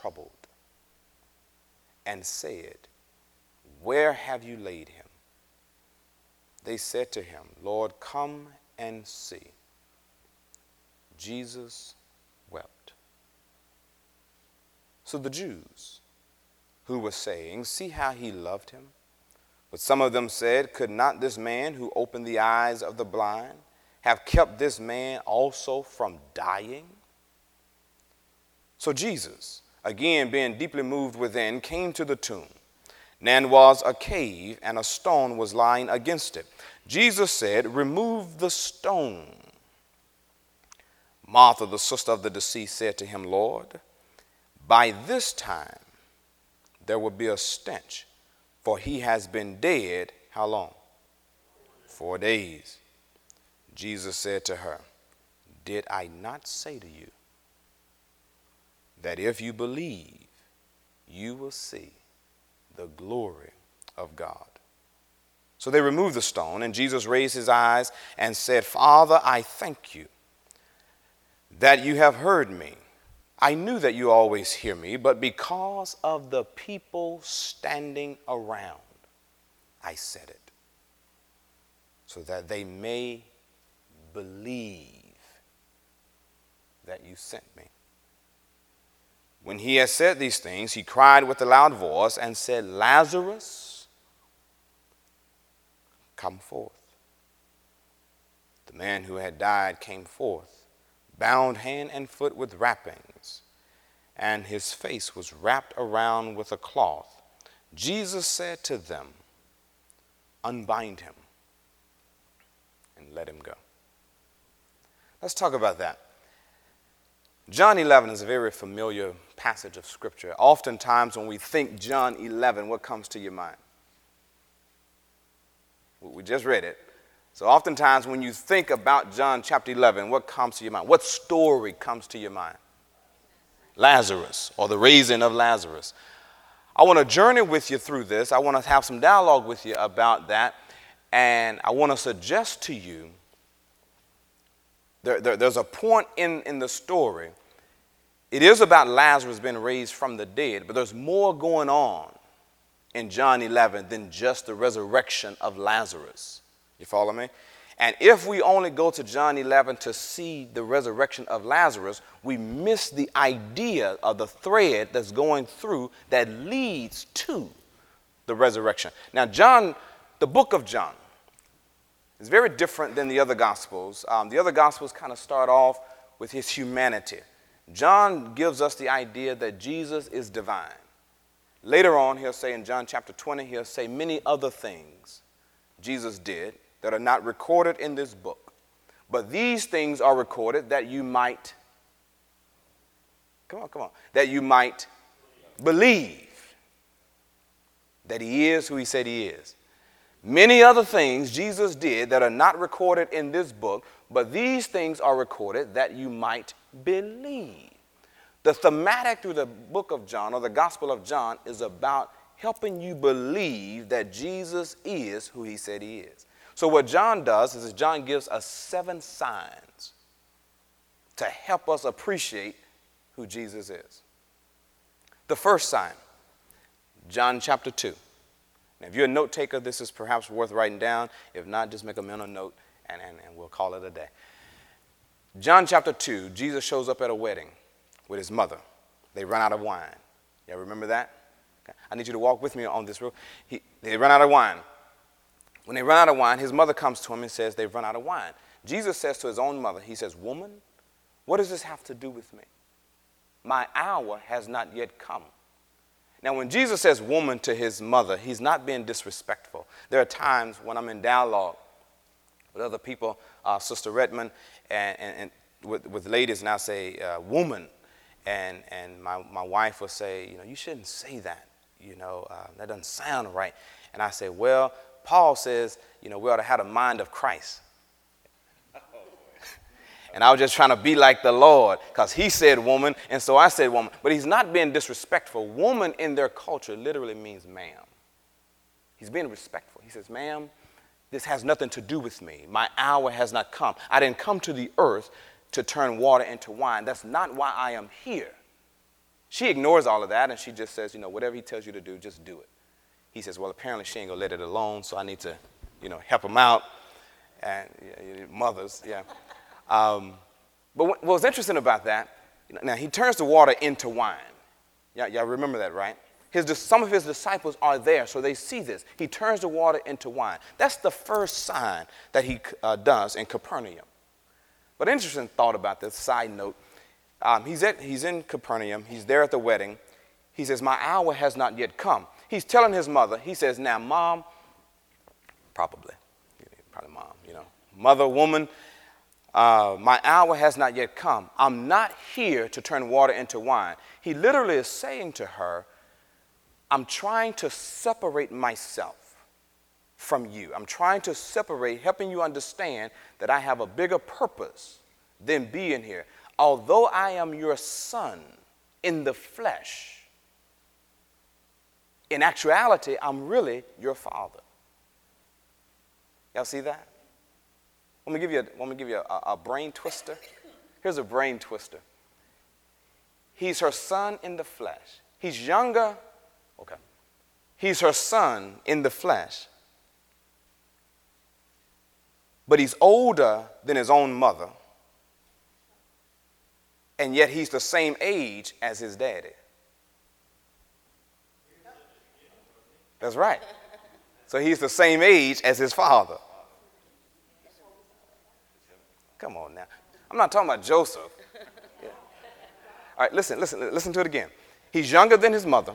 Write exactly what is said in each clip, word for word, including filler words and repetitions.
troubled and said, "Where have you laid him?" They said to him, "Lord, come and see." Jesus wept. So the Jews who were saying, "See how he loved him." But some of them said, "Could not this man who opened the eyes of the blind have kept this man also from dying?" So Jesus, again being deeply moved within, came to the tomb. Nan was a cave, and a stone was lying against it. Jesus said, "Remove the stone." Martha, the sister of the deceased, said to him, "Lord, by this time there will be a stench, for he has been dead," how long? Four days. Jesus said to her, "Did I not say to you that if you believe, you will see the glory of God?" So they removed the stone, and Jesus raised his eyes and said, "Father, I thank you that you have heard me. I knew that you always hear me, but because of the people standing around, I said it, so that they may believe that you sent me." When he had said these things, he cried with a loud voice and said, "Lazarus, come forth." The man who had died came forth, bound hand and foot with wrappings, and his face was wrapped around with a cloth. Jesus said to them, "Unbind him and let him go." Let's talk about that. John eleven is a very familiar passage of Scripture. Oftentimes when we think John eleven, what comes to your mind? We just read it. So oftentimes when you think about John chapter eleven, what comes to your mind? What story comes to your mind? Lazarus, or the raising of Lazarus. I want to journey with you through this. I want to have some dialogue with you about that. And I want to suggest to you, there, there, there's a point in, in the story. It is about Lazarus being raised from the dead, but there's more going on in John eleven than just the resurrection of Lazarus. You follow me? And if we only go to John eleven to see the resurrection of Lazarus, we miss the idea of the thread that's going through that leads to the resurrection. Now, John, the book of John, is very different than the other Gospels. Um, the other Gospels kind of start off with his humanity. John gives us the idea that Jesus is divine. Later on, he'll say in John chapter twenty, he'll say many other things Jesus did that are not recorded in this book. But these things are recorded that you might, come on, come on, that you might believe that he is who he said he is. Many other things Jesus did that are not recorded in this book, but these things are recorded that you might believe. The thematic through the book of John, or the Gospel of John, is about helping you believe that Jesus is who he said he is. So what John does is that John gives us seven signs to help us appreciate who Jesus is. The first sign, John chapter two. Now, if you're a note taker, this is perhaps worth writing down. If not, just make a mental note and, and, and we'll call it a day. John chapter two, Jesus shows up at a wedding with his mother. They run out of wine. Y'all remember that? Okay. I need you to walk with me on this road. He, they run out of wine. When they run out of wine, his mother comes to him and says they've run out of wine. Jesus says to his own mother, he says, "Woman, what does this have to do with me? My hour has not yet come." Now, when Jesus says woman to his mother, he's not being disrespectful. There are times when I'm in dialogue with other people, uh, Sister Redmond, and, and, and with, with ladies, and I say uh, woman, and, and my, my wife will say, you know, you shouldn't say that. You know, uh, that doesn't sound right. And I say, well, Paul says, you know, we ought to have the mind of Christ. And I was just trying to be like the Lord because he said woman, and so I said woman. But he's not being disrespectful. Woman in their culture literally means ma'am. He's being respectful. He says, ma'am, this has nothing to do with me. My hour has not come. I didn't come to the earth to turn water into wine. That's not why I am here. She ignores all of that, and she just says, you know, whatever he tells you to do, just do it. He says, well, apparently she ain't going to let it alone, so I need to, you know, help him out. And yeah, mothers, yeah. Um, but what, what's interesting about that, you know, now he turns the water into wine. Y'all, y'all remember that, right? His, some of his disciples are there, so they see this. He turns the water into wine. That's the first sign that he uh, does in Capernaum. But interesting thought about this, side note. Um, he's, at, he's in Capernaum. He's there at the wedding. He says, my hour has not yet come. He's telling his mother, he says, now, mom, probably, probably mom, you know, mother, woman, uh, my hour has not yet come. I'm not here to turn water into wine. He literally is saying to her, I'm trying to separate myself from you. I'm trying to separate, helping you understand that I have a bigger purpose than being here. Although I am your son in the flesh, in actuality, I'm really your father. Y'all see that? Let me give you a, let me give you a, a brain twister. Here's a brain twister. He's her son in the flesh. He's younger. Okay. He's her son in the flesh. But he's older than his own mother. And yet he's the same age as his daddy. That's right. So he's the same age as his father. Come on now. I'm not talking about Joseph. Yeah. All right, listen, listen, listen to it again. He's younger than his mother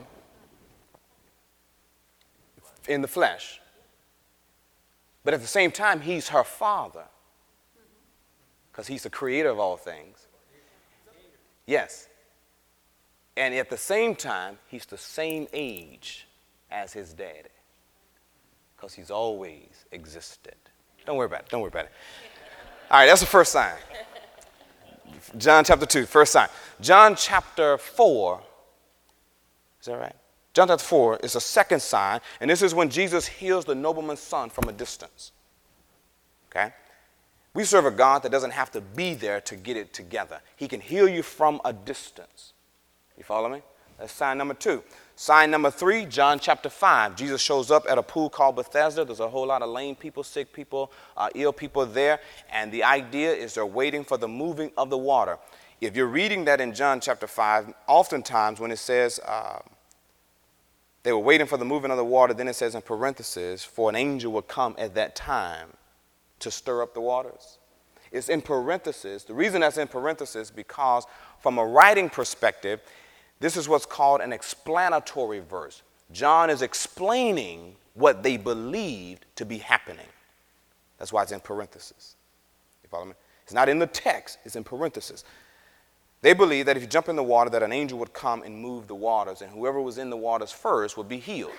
in the flesh. But at the same time, he's her father because he's the creator of all things. Yes. And at the same time, he's the same age as his daddy because he's always existed. Don't worry about it. Don't worry about it. All right, that's the first sign. John chapter two, first sign. John chapter four, is that right? John chapter four is the second sign, and this is when Jesus heals the nobleman's son from a distance. Okay? We serve a God that doesn't have to be there to get it together. He can heal you from a distance. You follow me? That's sign number two. Sign number three, John chapter five. Jesus shows up at a pool called Bethesda. There's a whole lot of lame people, sick people, uh, ill people there. And the idea is they're waiting for the moving of the water. If you're reading that in John chapter five, oftentimes when it says uh, they were waiting for the moving of the water, then it says in parentheses, for an angel would come at that time to stir up the waters. It's in parentheses. The reason that's in parentheses because from a writing perspective, this is what's called an explanatory verse. John is explaining what they believed to be happening. That's why it's in parentheses. You follow me? It's not in the text, it's in parentheses. They believed that if you jump in the water, that an angel would come and move the waters, and whoever was in the waters first would be healed.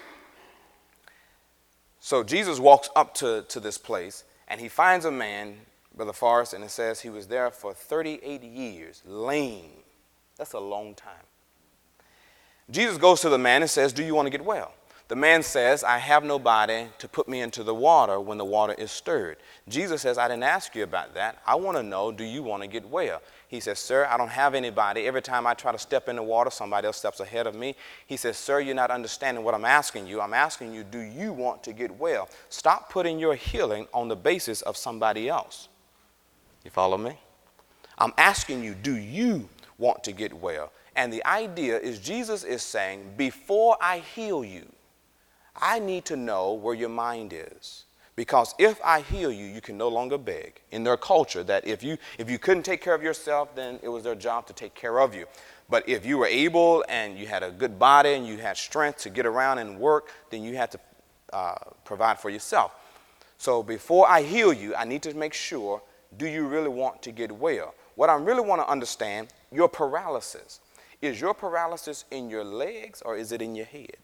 So Jesus walks up to, to this place, and he finds a man, Brother Forrest, and it says he was there for thirty-eight years, lame. That's a long time. Jesus goes to the man and says, do you want to get well? The man says, I have nobody to put me into the water when the water is stirred. Jesus says, I didn't ask you about that. I want to know, do you want to get well? He says, sir, I don't have anybody. Every time I try to step in the water, somebody else steps ahead of me. He says, sir, you're not understanding what I'm asking you. I'm asking you, do you want to get well? Stop putting your healing on the basis of somebody else. You follow me? I'm asking you, do you want to get well? And the idea is Jesus is saying, before I heal you, I need to know where your mind is. Because if I heal you, you can no longer beg. In their culture, that if you if you couldn't take care of yourself, then it was their job to take care of you. But if you were able and you had a good body and you had strength to get around and work, then you had to uh, provide for yourself. So before I heal you, I need to make sure, do you really want to get well? What I really want to understand, your paralysis. Is your paralysis in your legs or is it in your head?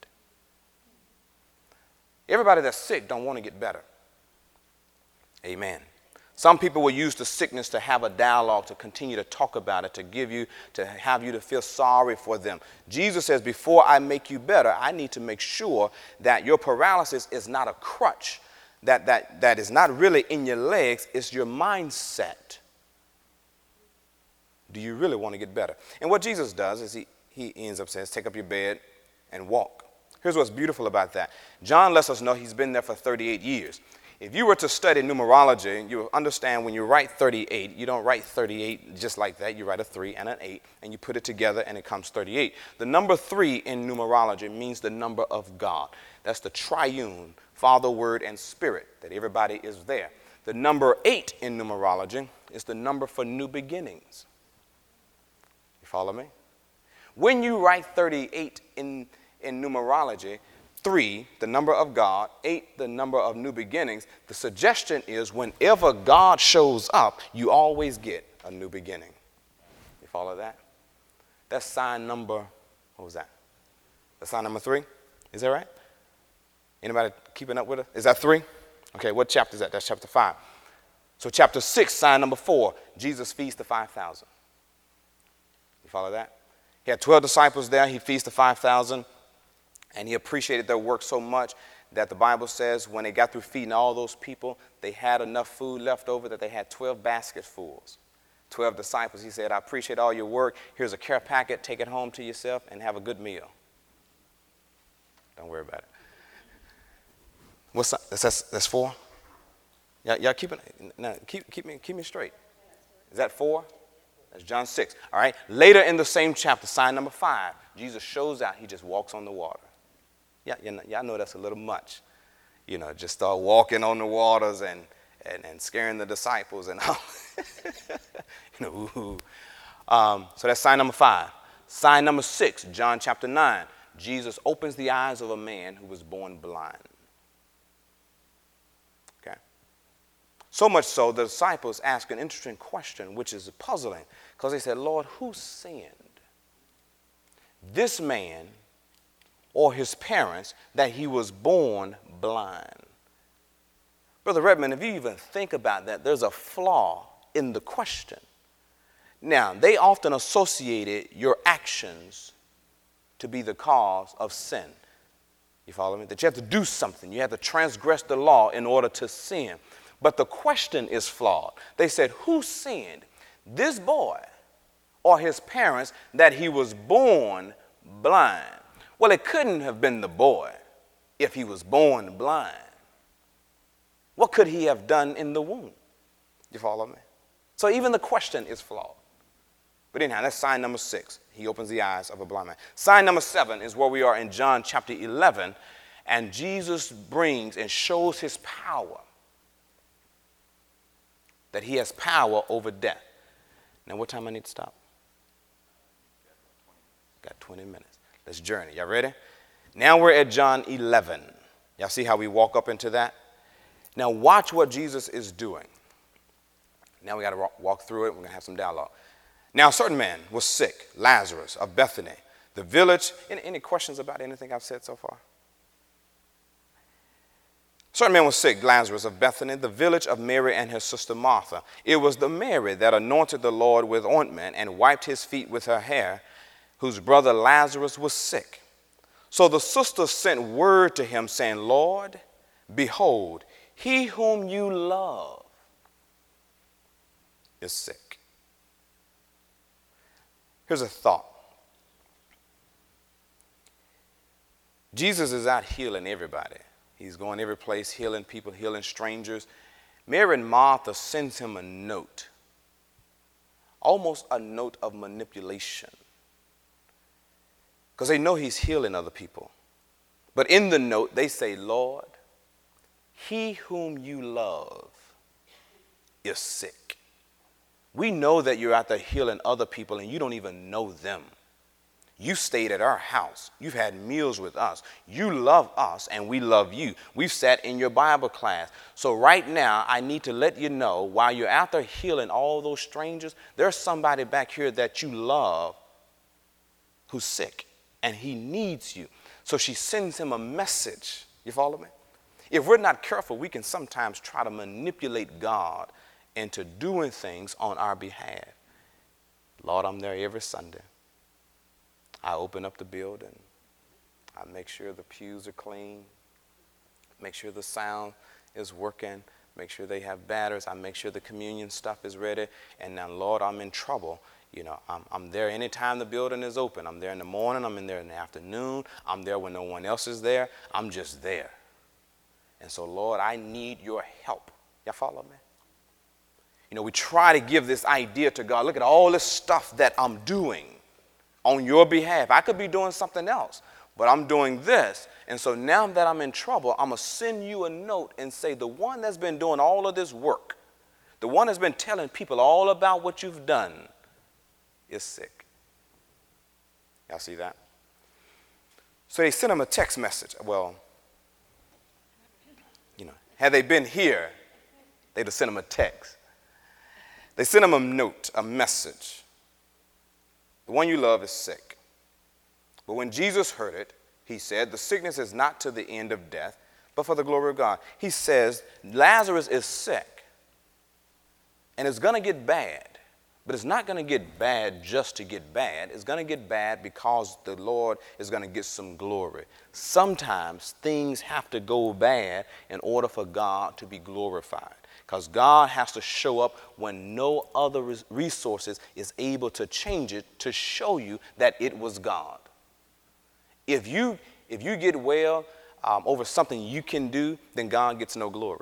Everybody that's sick don't want to get better. Amen. Some people will use the sickness to have a dialogue, to continue to talk about it, to give you, to have you to feel sorry for them. Jesus says, before I make you better, I need to make sure that your paralysis is not a crutch, that, that, that is not really in your legs, it's your mindset. Do you really want to get better? And what Jesus does is he, he ends up saying, take up your bed and walk. Here's what's beautiful about that. John lets us know he's been there for thirty-eight years. If you were to study numerology, you understand when you write thirty-eight, you don't write thirty-eight just like that. You write a three and an eight, and you put it together, and it comes thirty-eight. The number three in numerology means the number of God. That's the triune, Father, Word, and Spirit, that everybody is there. The number eight in numerology is the number for new beginnings. You follow me? When you write thirty-eight in, in numerology, three, the number of God, eight, the number of new beginnings, the suggestion is whenever God shows up, you always get a new beginning. You follow that? That's sign number, what was that? That's sign number three? Is that right? Anybody keeping up with it? Is that three? Okay, what chapter is that? That's chapter five. So chapter six, sign number four, Jesus feeds the five thousand. You follow that? He had twelve disciples there. He feeds the five thousand. And he appreciated their work so much that the Bible says when they got through feeding all those people, they had enough food left over that they had twelve basketfuls. twelve disciples. He said, I appreciate all your work. Here's a care packet. Take it home to yourself and have a good meal. Don't worry about it. What's that? That's, that's four? Y'all, y'all keep, it, no, keep, keep, me, keep me straight. Is that four? That's John six. All right. Later in the same chapter, sign number five, Jesus shows out. He just walks on the water. Yeah, you know, y'all know that's a little much. You know, just start walking on the waters and, and, and scaring the disciples and all. you know, ooh. Um, so that's sign number five. Sign number six, John chapter nine. Jesus opens the eyes of a man who was born blind. Okay. So much so, the disciples ask an interesting question, which is puzzling, because they said, Lord, who sinned? This man or his parents that he was born blind? Brother Redmond, if you even think about that, there's a flaw in the question. Now, they often associated your actions to be the cause of sin. You follow me? That you have to do something. You have to transgress the law in order to sin. But the question is flawed. They said, who sinned? This boy or his parents that he was born blind? Well, it couldn't have been the boy if he was born blind. What could he have done in the womb? You follow me? So even the question is flawed. But anyhow, that's sign number six. He opens the eyes of a blind man. Sign number seven is where we are in John chapter eleven, and Jesus brings and shows his power, that he has power over death. Now, what time I need to stop? Got twenty minutes. Let's journey. Y'all ready? Now we're at John eleven. Y'all see how we walk up into that? Now watch what Jesus is doing. Now we got to walk through it. We're going to have some dialogue. Now a certain man was sick, Lazarus of Bethany, the village. Any, any questions about anything I've said so far? A certain man was sick, Lazarus of Bethany, the village of Mary and her sister Martha. It was the Mary that anointed the Lord with ointment and wiped his feet with her hair, whose brother Lazarus was sick. So the sisters sent word to him, saying, Lord, behold, he whom you love is sick. Here's a thought. Jesus is out healing everybody. He's going every place, healing people, healing strangers. Mary and Martha sends him a note, almost a note of manipulation, because they know he's healing other people. But in the note, they say, Lord, he whom you love is sick. We know that you're out there healing other people and you don't even know them. You stayed at our house. You've had meals with us. You love us and we love you. We've sat in your Bible class. So right now, I need to let you know, while you're out there healing all those strangers, there's somebody back here that you love who's sick and he needs you. So she sends him a message. You follow me? If we're not careful, we can sometimes try to manipulate God into doing things on our behalf. Lord, I'm there every Sunday. I open up the building. I make sure the pews are clean. Make sure the sound is working. Make sure they have batteries. I make sure the communion stuff is ready. And now, Lord, I'm in trouble You know, I'm, I'm there anytime the building is open. I'm there in the morning. I'm in there in the afternoon. I'm there when no one else is there. I'm just there. And so, Lord, I need your help. Y'all follow me? You know, we try to give this idea to God. Look at all this stuff that I'm doing on your behalf. I could be doing something else, but I'm doing this. And so now that I'm in trouble, I'm going to send you a note and say, the one that's been doing all of this work, the one that's been telling people all about what you've done, is sick. Y'all see that? So they sent him a text message. Well, you know, had they been here, they'd have sent him a text. They sent him a note, a message. The one you love is sick. But when Jesus heard it, he said, the sickness is not to the end of death, but for the glory of God. He says, Lazarus is sick, and it's going to get bad. But it's not going to get bad just to get bad. It's going to get bad because the Lord is going to get some glory. Sometimes things have to go bad in order for God to be glorified. Because God has to show up when no other resources is able to change it to show you that it was God. If you, if you get well um, over something you can do, then God gets no glory.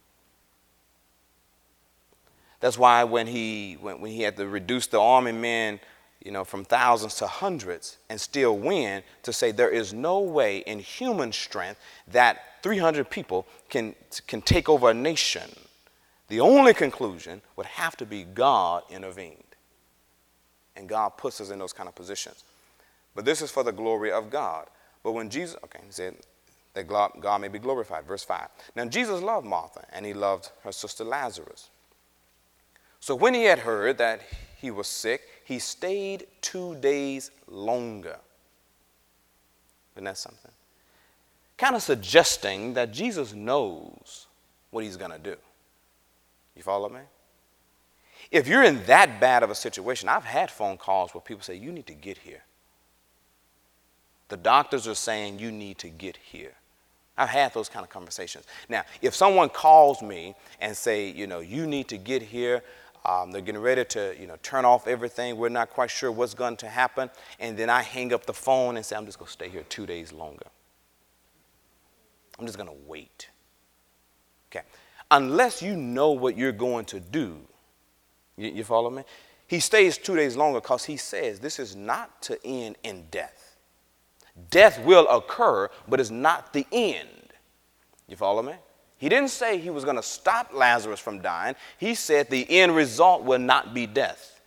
That's why when he, when, when he had to reduce the army men, you know, from thousands to hundreds and still win, to say there is no way in human strength that three hundred people can, can take over a nation. The only conclusion would have to be God intervened. And God puts us in those kind of positions. But this is for the glory of God. But when Jesus, okay, he said that God may be glorified. Verse five. Now Jesus loved Martha, and he loved her sister Lazarus. So when he had heard that he was sick, he stayed two days longer. Isn't that something? Kind of suggesting that Jesus knows what he's going to do. You follow me? If you're in that bad of a situation, I've had phone calls where people say, you need to get here. The doctors are saying you need to get here. I've had those kind of conversations. Now, if someone calls me and say, you know, you need to get here, Um, they're getting ready to, you know, turn off everything. We're not quite sure what's going to happen. And then I hang up the phone and say, I'm just going to stay here two days longer. I'm just going to wait. Okay. Unless you know what you're going to do. You, you follow me? He stays two days longer because he says this is not to end in death. Death will occur, but it's not the end. You follow me? He didn't say he was going to stop Lazarus from dying. He said the end result will not be death.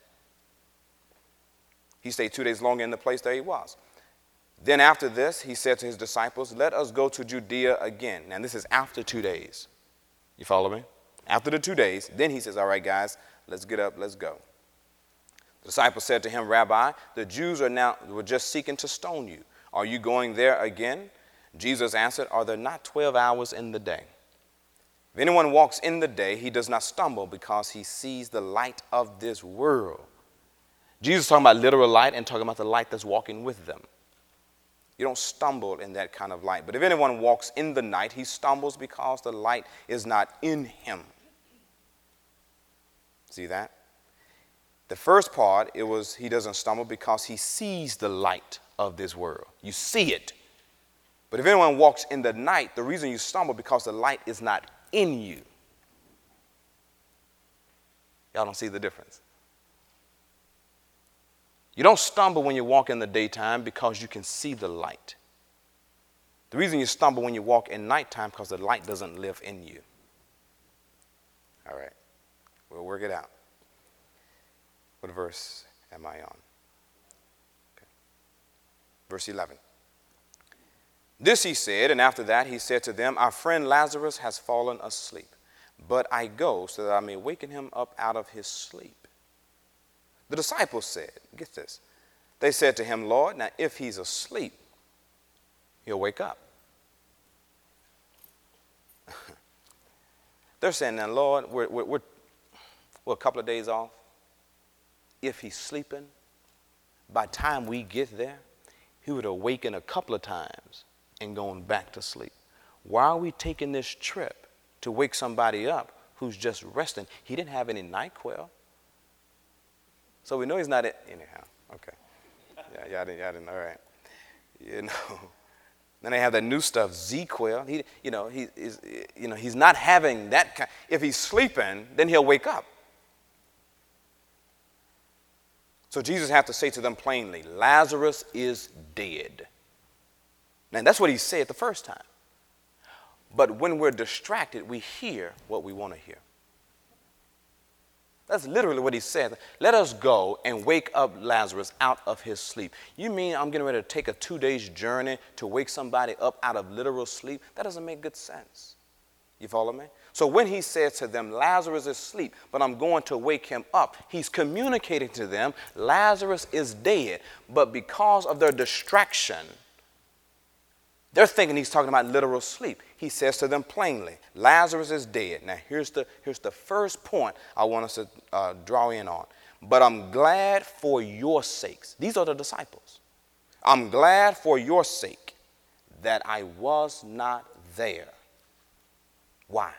He stayed two days longer in the place that he was. Then after this, he said to his disciples, let us go to Judea again. Now this is after two days. You follow me? After the two days, then he says, all right, guys, let's get up, let's go. The disciples said to him, Rabbi, the Jews are now were just seeking to stone you. Are you going there again? Jesus answered, are there not twelve hours in the day? If anyone walks in the day, he does not stumble because he sees the light of this world. Jesus is talking about literal light and talking about the light that's walking with them. You don't stumble in that kind of light. But if anyone walks in the night, he stumbles because the light is not in him. See that? The first part, it was he doesn't stumble because he sees the light of this world. You see it. But if anyone walks in the night, the reason you stumble because the light is not in you. Y'all don't see the difference. You don't stumble when you walk in the daytime because you can see the light. The reason you stumble when you walk in nighttime because the light doesn't live in you. All right. We'll work it out. What verse am I on? Okay. Verse eleven. This he said, and after that he said to them, our friend Lazarus has fallen asleep, but I go so that I may waken him up out of his sleep. The disciples said, get this, they said to him, Lord, now if he's asleep, he'll wake up. They're saying, now Lord, we're, we're, we're, we're a couple of days off. If he's sleeping, by the time we get there, he would awaken a couple of times and going back to sleep. Why are we taking this trip to wake somebody up who's just resting? He didn't have any NyQuil. So we know he's not in, anyhow. Okay. Yeah, y'all didn't, y'all didn't, all right. You know. Then they have that new stuff, Z-Quil. He, you know, he is, you know, he's not having that kind. If he's sleeping, then he'll wake up. So Jesus had to say to them plainly, Lazarus is dead. Now, that's what he said the first time. But when we're distracted, we hear what we want to hear. That's literally what he said. Let us go and wake up Lazarus out of his sleep. You mean I'm getting ready to take a two days journey to wake somebody up out of literal sleep? That doesn't make good sense. You follow me? So when he says to them, Lazarus is asleep, but I'm going to wake him up, he's communicating to them, Lazarus is dead. But because of their distraction, they're thinking he's talking about literal sleep. He says to them plainly, Lazarus is dead. Now, here's the, here's the first point I want us to uh, draw in on. But I'm glad for your sakes. These are the disciples. I'm glad for your sake that I was not there. Why?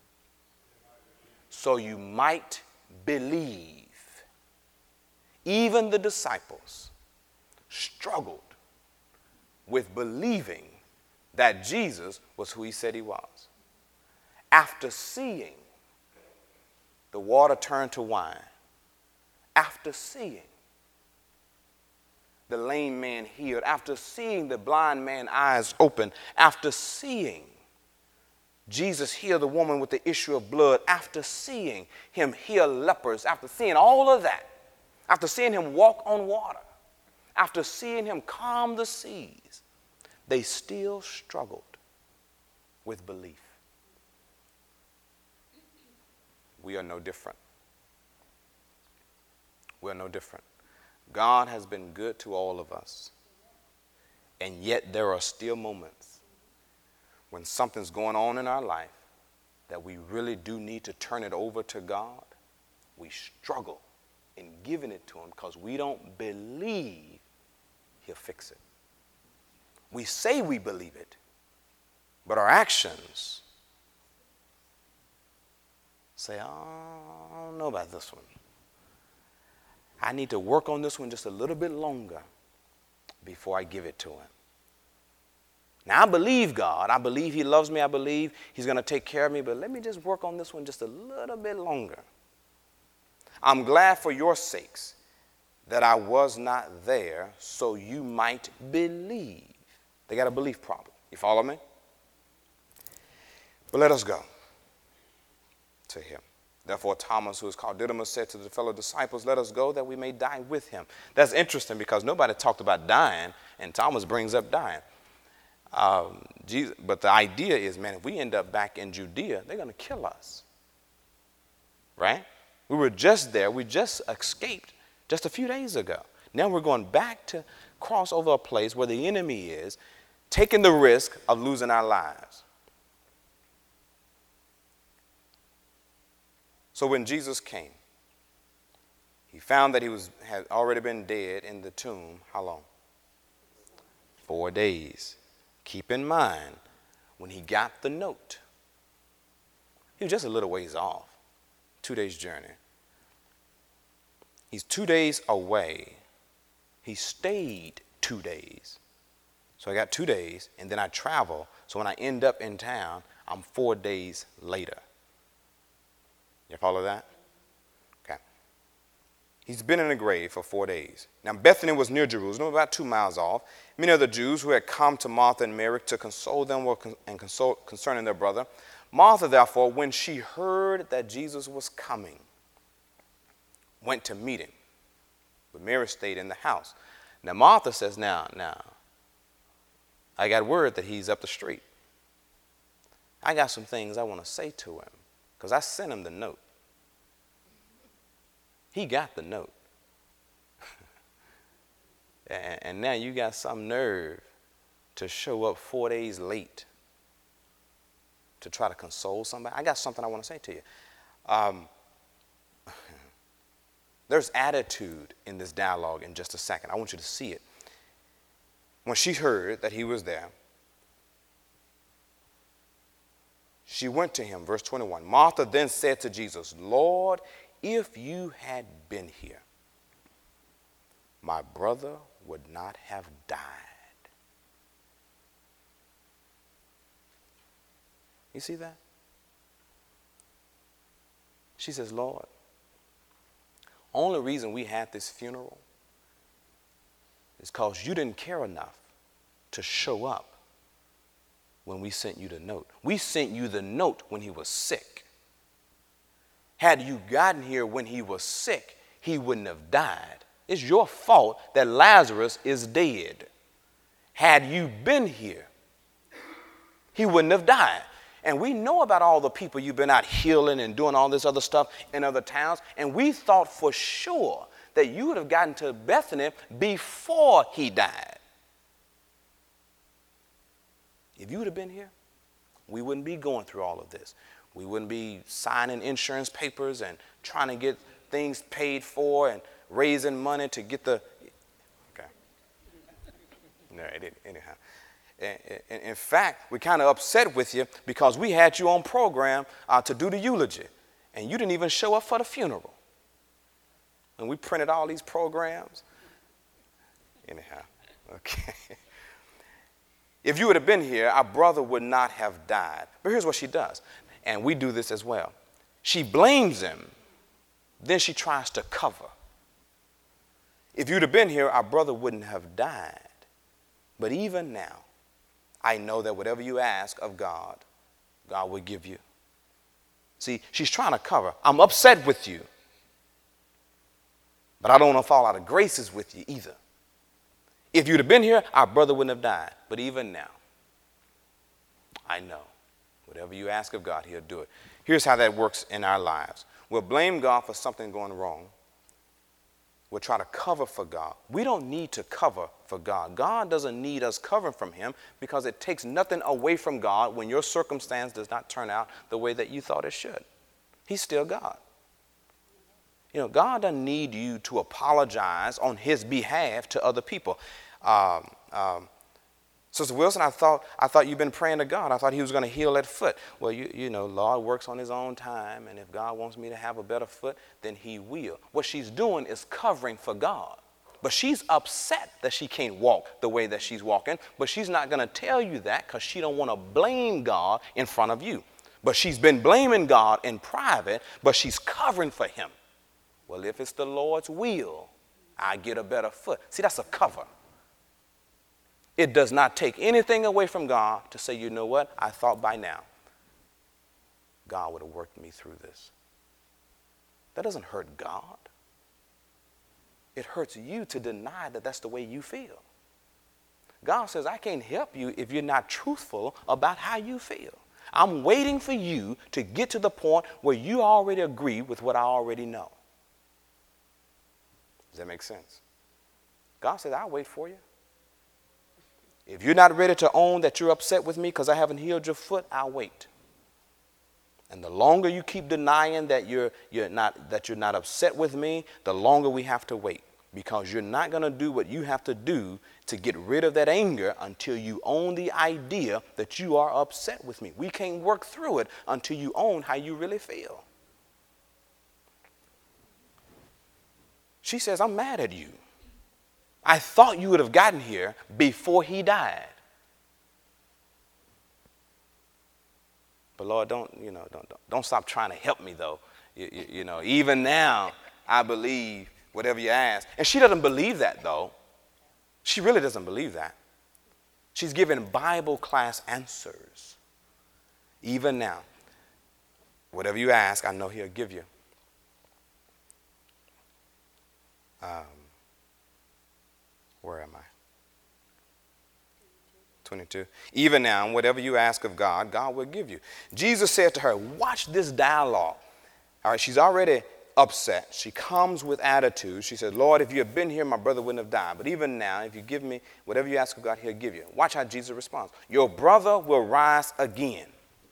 So you might believe. Even the disciples struggled with believing that Jesus was who he said he was. After seeing the water turn to wine, after seeing the lame man healed, after seeing the blind man's eyes open, after seeing Jesus heal the woman with the issue of blood, after seeing him heal lepers, after seeing all of that, after seeing him walk on water, after seeing him calm the seas, they still struggled with belief. We are no different. We are no different. God has been good to all of us. And yet there are still moments when something's going on in our life that we really do need to turn it over to God. We struggle in giving it to him because we don't believe he'll fix it. We say we believe it, but our actions say, oh, I don't know about this one. I need to work on this one just a little bit longer before I give it to him. Now, I believe God. I believe he loves me. I believe he's going to take care of me, but let me just work on this one just a little bit longer. I'm glad for your sakes that I was not there so you might believe. They got a belief problem. You follow me? But let us go to him. Therefore, Thomas, who is called Didymus, said to the fellow disciples, let us go that we may die with him. That's interesting because nobody talked about dying, and Thomas brings up dying. Um, Jesus, but the idea is, man, if we end up back in Judea, they're going to kill us. Right? We were just there. We just escaped just a few days ago. Now we're going back to cross over a place where the enemy is, taking the risk of losing our lives. So when Jesus came, he found that he was had already been dead in the tomb. How long? Four days. Keep in mind, when he got the note, he was just a little ways off, two days journey. He's two days away. He stayed two days. So I got two days, and then I travel. So when I end up in town, I'm four days later. You follow that? Okay. He's been in the grave for four days. Now, Bethany was near Jerusalem, about two miles off. Many of the Jews who had come to Martha and Mary to console them were con- and console concerning their brother. Martha, therefore, when she heard that Jesus was coming, went to meet him. But Mary stayed in the house. Now, Martha says, now, now, I got word that he's up the street. I got some things I want to say to him because I sent him the note. He got the note. and, and now you got some nerve to show up four days late to try to console somebody. I got something I want to say to you. Um, there's attitude in this dialogue in just a second. I want you to see it. When she heard that he was there, she went to him, verse twenty-one. Martha then said to Jesus, Lord, if you had been here, my brother would not have died. You see that? She says, Lord, only reason we had this funeral is because you didn't care enough to show up when we sent you the note. We sent you the note when he was sick. Had you gotten here when he was sick, he wouldn't have died. It's your fault that Lazarus is dead. Had you been here, he wouldn't have died. And we know about all the people you've been out healing and doing all this other stuff in other towns. And we thought for sure that you would have gotten to Bethany before he died. If you would have been here, we wouldn't be going through all of this. We wouldn't be signing insurance papers and trying to get things paid for and raising money to get the, okay. No, it didn't, anyhow. In fact, we're kind of upset with you because we had you on program uh, to do the eulogy, and you didn't even show up for the funeral. And we printed all these programs. Anyhow, okay. If you would have been here, our brother would not have died. But here's what she does, and we do this as well. She blames him, then she tries to cover. If you'd have been here, our brother wouldn't have died. But even now, I know that whatever you ask of God, God will give you. See, she's trying to cover. I'm upset with you, but I don't want to fall out of graces with you either. If you'd have been here, our brother wouldn't have died. But even now, I know whatever you ask of God, he'll do it. Here's how that works in our lives. We'll blame God for something going wrong. We'll try to cover for God. We don't need to cover for God. God doesn't need us covering from him because it takes nothing away from God when your circumstance does not turn out the way that you thought it should. He's still God. You know, God doesn't need you to apologize on his behalf to other people. Um, um, Sister Wilson, I thought I thought you've been praying to God. I thought he was going to heal that foot. Well, you, you know, Lord works on his own time, and if God wants me to have a better foot, then he will. What she's doing is covering for God. But she's upset that she can't walk the way that she's walking, but she's not going to tell you that because she don't want to blame God in front of you. But she's been blaming God in private, but she's covering for him. Well, if it's the Lord's will, I get a better foot. See, that's a cover. It does not take anything away from God to say, you know what, I thought by now God would have worked me through this. That doesn't hurt God. It hurts you to deny that that's the way you feel. God says, I can't help you if you're not truthful about how you feel. I'm waiting for you to get to the point where you already agree with what I already know. Does that make sense? God says, I'll wait for you. If you're not ready to own that you're upset with me because I haven't healed your foot, I'll wait. And the longer you keep denying that you're, you're not, that you're not upset with me, the longer we have to wait. Because you're not going to do what you have to do to get rid of that anger until you own the idea that you are upset with me. We can't work through it until you own how you really feel. She says, I'm mad at you. I thought you would have gotten here before he died. But Lord, don't, you know, don't, don't, don't stop trying to help me though. You, you, you know, even now, I believe whatever you ask. And she doesn't believe that though. She really doesn't believe that. She's giving Bible class answers. Even now, whatever you ask, I know he'll give you. Um, Where am I? twenty-two. Even now, whatever you ask of God, God will give you. Jesus said to her, watch this dialogue. All right, she's already upset. She comes with attitude. She said, Lord, if you had been here, my brother wouldn't have died. But even now, if you give me whatever you ask of God, he'll give you. Watch how Jesus responds. Your brother will rise again.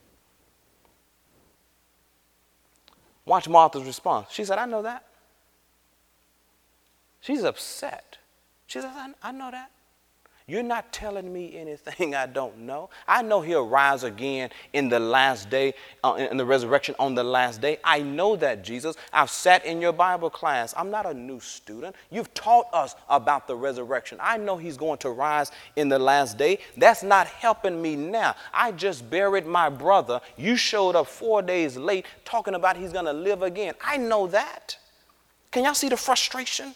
Watch Martha's response. She said, I know that. She's upset. She says, I, I know that. You're not telling me anything I don't know. I know he'll rise again in the last day, uh, in the resurrection on the last day. I know that, Jesus. I've sat in your Bible class. I'm not a new student. You've taught us about the resurrection. I know he's going to rise in the last day. That's not helping me now. I just buried my brother. You showed up four days late talking about he's going to live again. I know that. Can y'all see the frustration?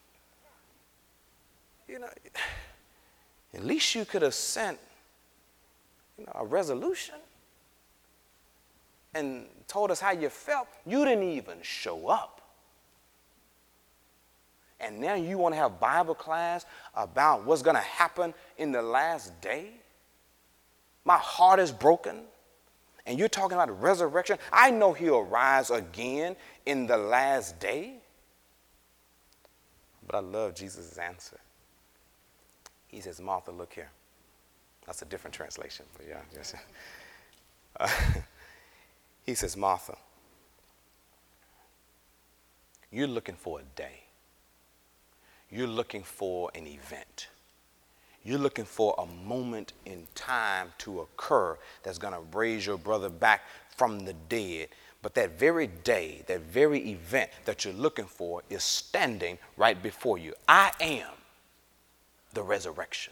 You know, at least you could have sent, you know, a resolution and told us how you felt. You didn't even show up. And now you want to have Bible class about what's going to happen in the last day? My heart is broken. And you're talking about resurrection. I know he'll rise again in the last day. But I love Jesus' answer. He says, Martha, look here. That's a different translation, but yeah. Just, uh, he says, Martha, you're looking for a day. You're looking for an event. You're looking for a moment in time to occur that's going to raise your brother back from the dead. But that very day, that very event that you're looking for is standing right before you. I am the resurrection.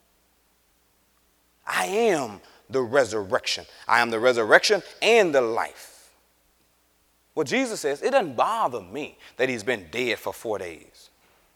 I am the resurrection. I am the resurrection and the life. Well, Jesus says, it doesn't bother me that he's been dead for four days.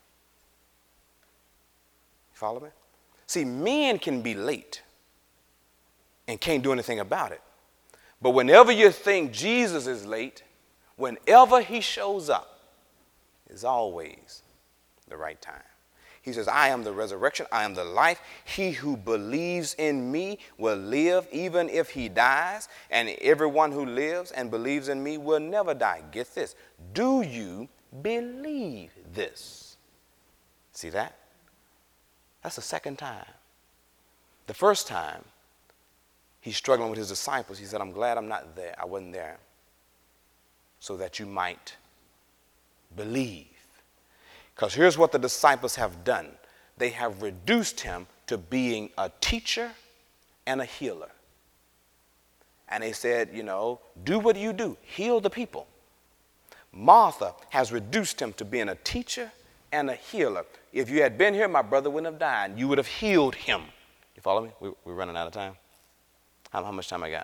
You follow me? See, men can be late and can't do anything about it. But whenever you think Jesus is late, whenever he shows up, is always the right time. He says, I am the resurrection, I am the life. He who believes in me will live even if he dies, and everyone who lives and believes in me will never die. Get this. Do you believe this? See that? That's the second time. The first time, he's struggling with his disciples. He said, I'm glad I'm not there. I wasn't there. So that you might believe. Because here's what the disciples have done. They have reduced him to being a teacher and a healer. And they said, you know, do what you do. Heal the people. Martha has reduced him to being a teacher and a healer. If you had been here, my brother wouldn't have died. You would have healed him. You follow me? We, we're running out of time. How, how much time I got?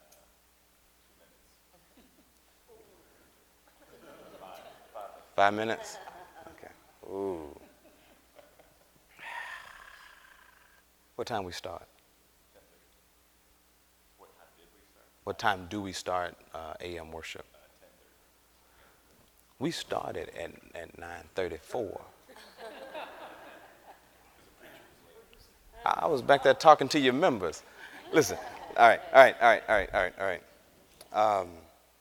Five minutes? Okay. Ooh. What time we start? What time do we start uh, A M worship? We started at, at nine thirty-four. I, I was back there talking to your members. Listen. All right, all right, all right, all right, all right, all right. Um,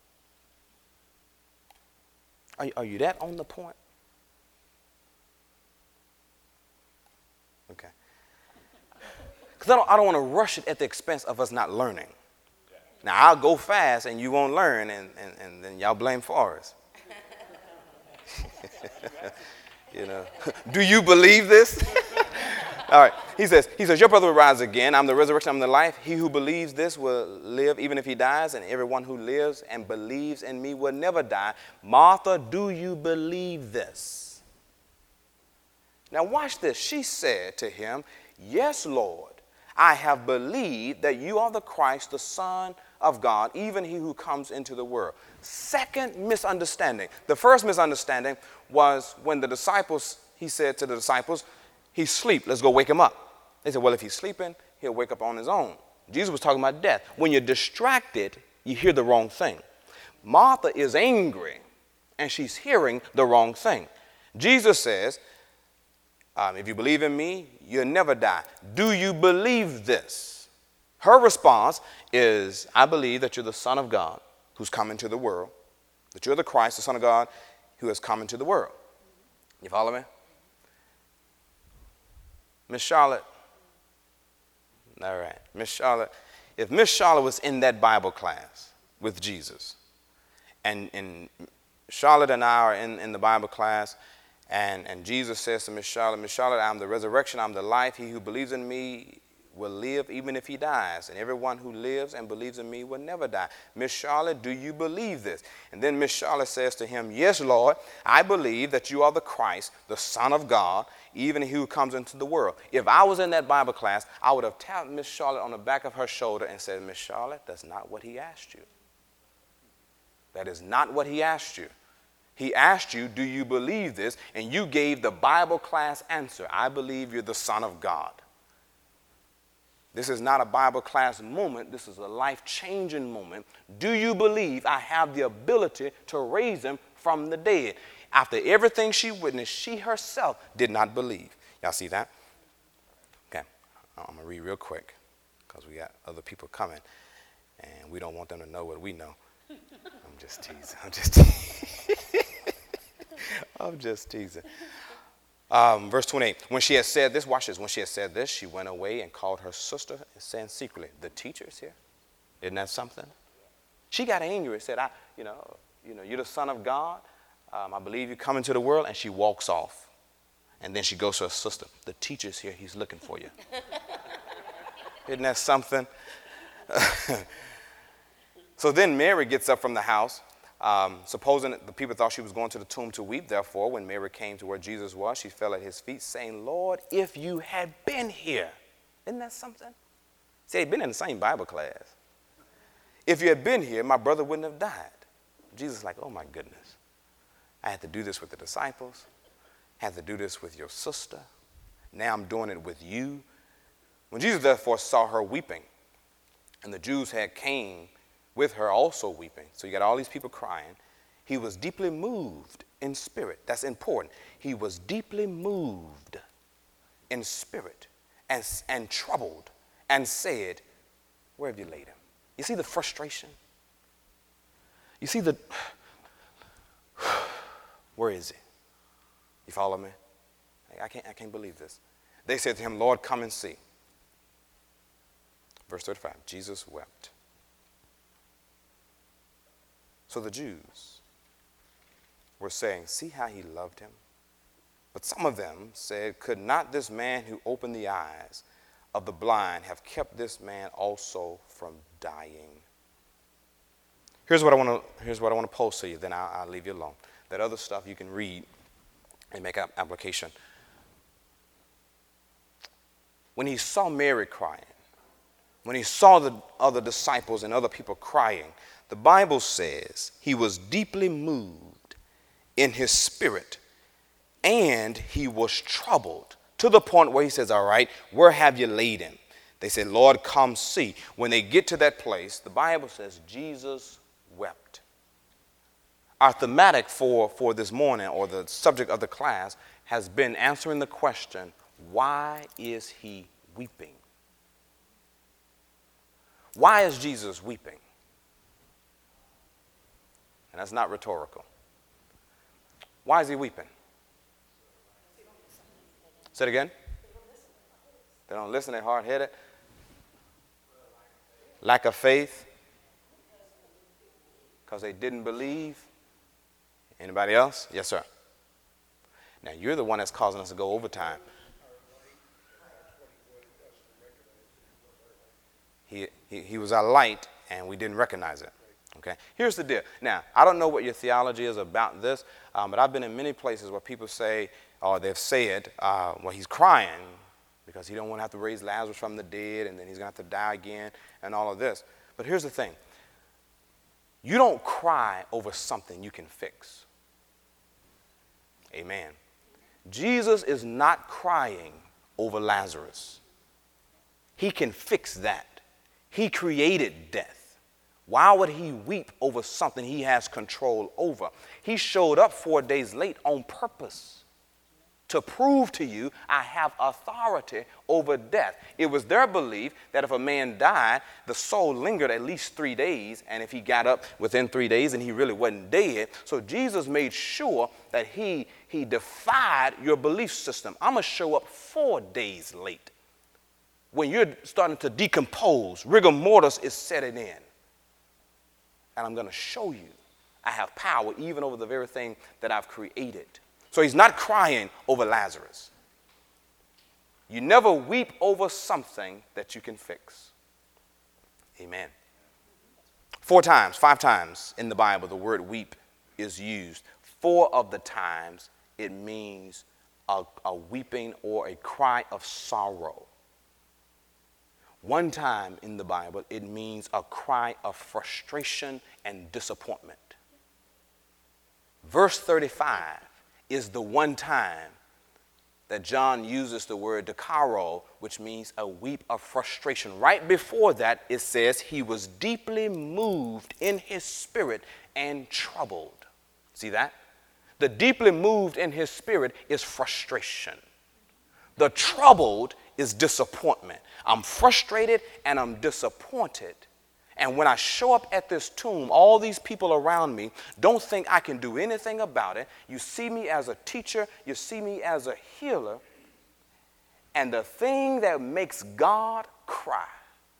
are, are you that on the point? Okay. Because I don't, I don't want to rush it at the expense of us not learning. Now, I'll go fast and you won't learn, and, and, and then y'all blame Forrest. You know, do you believe this? All right. He says, he says, your brother will rise again. I'm the resurrection, I'm the life. He who believes this will live even if he dies, and everyone who lives and believes in me will never die. Martha, do you believe this? Now watch this. She said to him, yes, Lord, I have believed that you are the Christ, the Son of God, even he who comes into the world. Second misunderstanding. The first misunderstanding was when the disciples, he said to the disciples, he's asleep, let's go wake him up. They said, well, if he's sleeping, he'll wake up on his own. Jesus was talking about death. When you're distracted, you hear the wrong thing. Martha is angry, and she's hearing the wrong thing. Jesus says, um, if you believe in me, you'll never die. Do you believe this? Her response is, I believe that you're the Son of God who's come into the world, that you're the Christ, the Son of God, who has come into the world. You follow me? Miss Charlotte. All right. Miss Charlotte. If Miss Charlotte was in that Bible class with Jesus, and, and Charlotte and I are in, in the Bible class, And, and Jesus says to Miss Charlotte, Miss Charlotte, I'm the resurrection, I'm the life. He who believes in me will live even if he dies. And everyone who lives and believes in me will never die. Miss Charlotte, do you believe this? And then Miss Charlotte says to him, yes, Lord, I believe that you are the Christ, the Son of God, even he who comes into the world. If I was in that Bible class, I would have tapped Miss Charlotte on the back of her shoulder and said, Miss Charlotte, that's not what he asked you. That is not what he asked you. He asked you, do you believe this? And you gave the Bible class answer. I believe you're the Son of God. This is not a Bible class moment. This is a life-changing moment. Do you believe I have the ability to raise him from the dead? After everything she witnessed, she herself did not believe. Y'all see that? Okay, I'm going to read real quick because we got other people coming, and we don't want them to know what we know. I'm just teasing. I'm just teasing. I'm just teasing. Um, verse twenty-eight, when she had said this, watch this, when she had said this, she went away and called her sister and said secretly, the teacher is here. Isn't that something? She got angry and said, I, you know, you know, you're the Son of God. Um, I believe you come into the world. And she walks off. And then she goes to her sister. The teacher's here. He's looking for you. Isn't that something? So then Mary gets up from the house. Um, supposing that the people thought she was going to the tomb to weep. Therefore, when Mary came to where Jesus was, she fell at his feet, saying, Lord, if you had been here. Isn't that something? See, they'd been in the same Bible class. If you had been here, my brother wouldn't have died. Jesus is like, oh, my goodness. I had to do this with the disciples. I had to do this with your sister. Now I'm doing it with you. When Jesus, therefore, saw her weeping, and the Jews had came with her also weeping. So you got all these people crying. He was deeply moved in spirit. That's important. He was deeply moved in spirit and, and troubled and said, where have you laid him? You see the frustration? You see the, where is he? You follow me? I can't, I can't believe this. They said to him, Lord, come and see. Verse thirty-five, Jesus wept. So the Jews were saying, see how he loved him? But some of them said, could not this man who opened the eyes of the blind have kept this man also from dying? Here's what I want to here's what I want to pose to you, then I'll, I'll leave you alone. That other stuff you can read and make up application. When he saw Mary crying, when he saw the other disciples and other people crying, the Bible says he was deeply moved in his spirit and he was troubled to the point where he says, all right, where have you laid him? They said, Lord, come see. When they get to that place, the Bible says Jesus wept. Our thematic for, for this morning, or the subject of the class, has been answering the question, why is he weeping? Why is Jesus weeping? And that's not rhetorical. Why is he weeping? Say it again. They don't listen, they're hard-headed. Lack of faith. Because they didn't believe. Anybody else? Yes, sir. Now, you're the one that's causing us to go overtime. He, he, he was our light, and we didn't recognize it. Okay. Here's the deal. Now, I don't know what your theology is about this, um, but I've been in many places where people say, or they've said, uh, well, he's crying because he don't want to have to raise Lazarus from the dead, and then he's going to have to die again, and all of this. But here's the thing. You don't cry over something you can fix. Amen. Jesus is not crying over Lazarus. He can fix that. He created death. Why would he weep over something he has control over? He showed up four days late on purpose to prove to you I have authority over death. It was their belief that if a man died, the soul lingered at least three days, and if he got up within three days and he really wasn't dead. So Jesus made sure that he, he defied your belief system. I'm going to show up four days late. When you're starting to decompose, rigor mortis is setting in. And I'm going to show you I have power even over the very thing that I've created. So he's not crying over Lazarus. You never weep over something that you can fix. Amen. Four times, five times in the Bible, the word weep is used. Four of the times it means a, a weeping or a cry of sorrow. One time in the Bible, it means a cry of frustration and disappointment. Verse thirty-five is the one time that John uses the word dakaro, which means a weep of frustration. Right before that, it says he was deeply moved in his spirit and troubled. See that? The deeply moved in his spirit is frustration. The troubled is disappointment. I'm frustrated and I'm disappointed. And when I show up at this tomb, all these people around me don't think I can do anything about it. You see me as a teacher, you see me as a healer. And the thing that makes God cry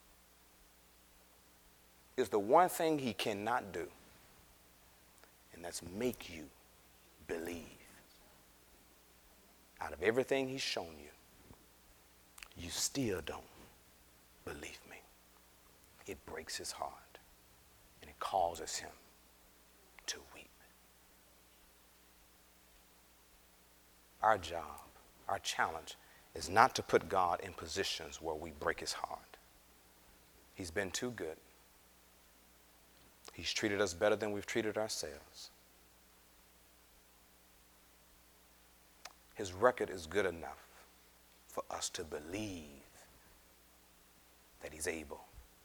is the one thing he cannot do. And that's make you believe. Out of everything he's shown you, you still don't believe me. It breaks his heart, and it causes him to weep. Our job, our challenge, is not to put God in positions where we break his heart. He's been too good. He's treated us better than we've treated ourselves. His record is good enough for us to believe that he's able.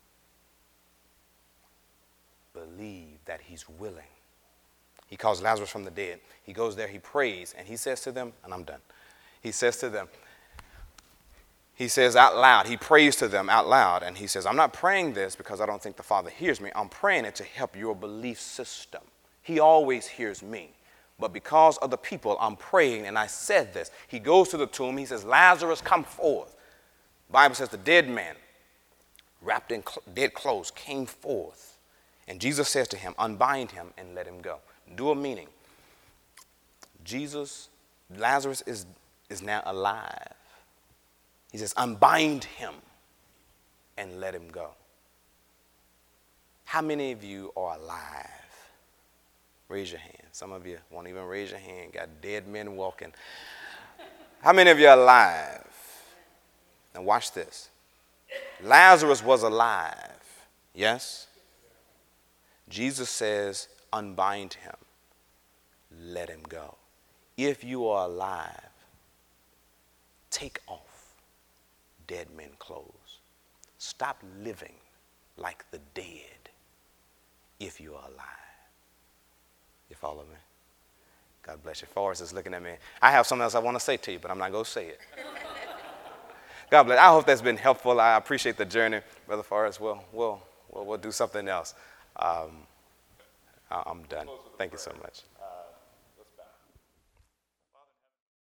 Believe that he's willing. He calls Lazarus from the dead. He goes there, he prays, and he says to them, and I'm done. He says to them, he says out loud, he prays to them out loud, and he says, I'm not praying this because I don't think the Father hears me. I'm praying it to help your belief system. He always hears me. But because of the people, I'm praying, and I said this. He goes to the tomb. He says, Lazarus, come forth. The Bible says the dead man, wrapped in cl- dead clothes, came forth. And Jesus says to him, unbind him and let him go. Dual meaning. Jesus, Lazarus is, is now alive. He says, unbind him and let him go. How many of you are alive? Raise your hand. Some of you won't even raise your hand. Got dead men walking. How many of you are alive? Now watch this. Lazarus was alive. Yes? Jesus says, unbind him. Let him go. If you are alive, take off dead men clothes. Stop living like the dead if you are alive. You follow me? God bless you. Forrest is looking at me. I have something else I want to say to you, but I'm not going to say it. God bless. I hope that's been helpful. I appreciate the journey, Brother Forrest. We'll, we'll, we'll, we'll do something else. Um, I'm done. Thank you so much.